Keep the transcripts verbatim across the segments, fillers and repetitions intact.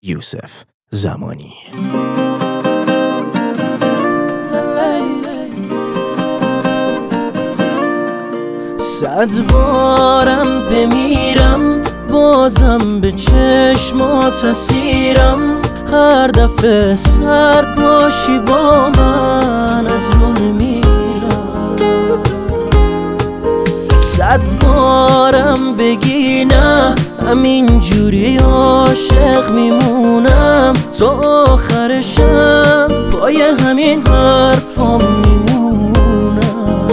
یوسف زمانی. صد بارم بمیرم بازم به چشمات اسیرم، هر دفعه سر پاشی با من از رو نمیرم. صد بارم بگی نه همین جوری عاشق میمونم، تا آخرشم پای همین حرفام میمونم.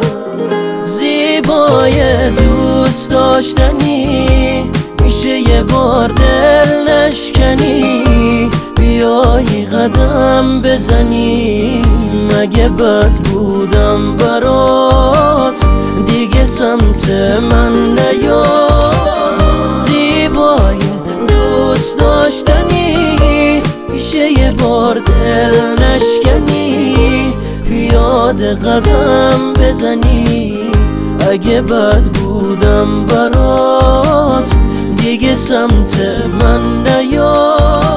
زیبای دوست داشتنی میشه یه بار دل نشکنی، بیایی قدم بزنی. مگه بد بودم برات دیگه سمت من نیا. زیبای دوست داشتنی میشه یه بار دل نشکنی، پیاده قدم بزنی. اگه بد بودم برات دیگه سمت من نیا.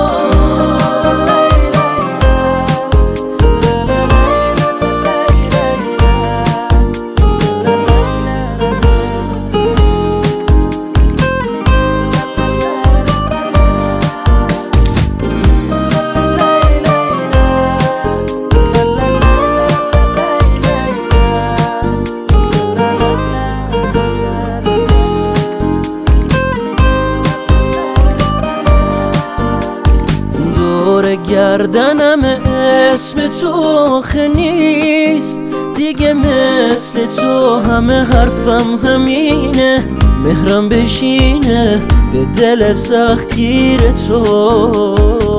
گردنم اسم تو آخه نیست دیگه، مثل تو همه حرفم همینه. مهرم بشینه به دل سختگیر تو،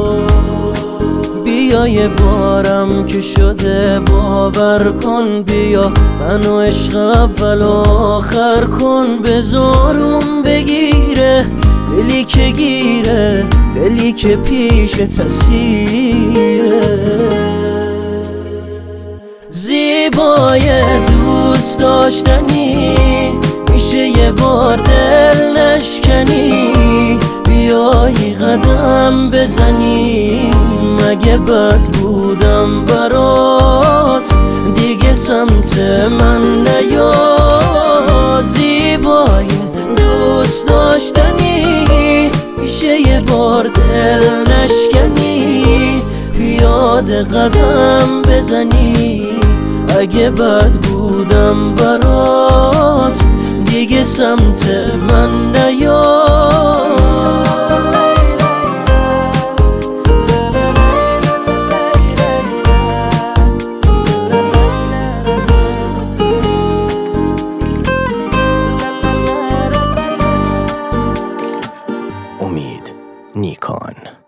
بیا یه بارم که شده باور کن. بیا منو عشق اول و آخر کن، بذارم بگیره دلی که گیره، دلی که پیش تسیره. زیبای دوست داشتنی میشه یه بار دل نشکنی، بیایی قدم بزنی. مگه بد بودم برات دیگه سمت من نیا. زیبای دوست داشتنی میشه یه بار دل نشکنی، پیاده قدم بزنی. اگه بد بودم برات دیگه سمت من نیا. امید نیکان.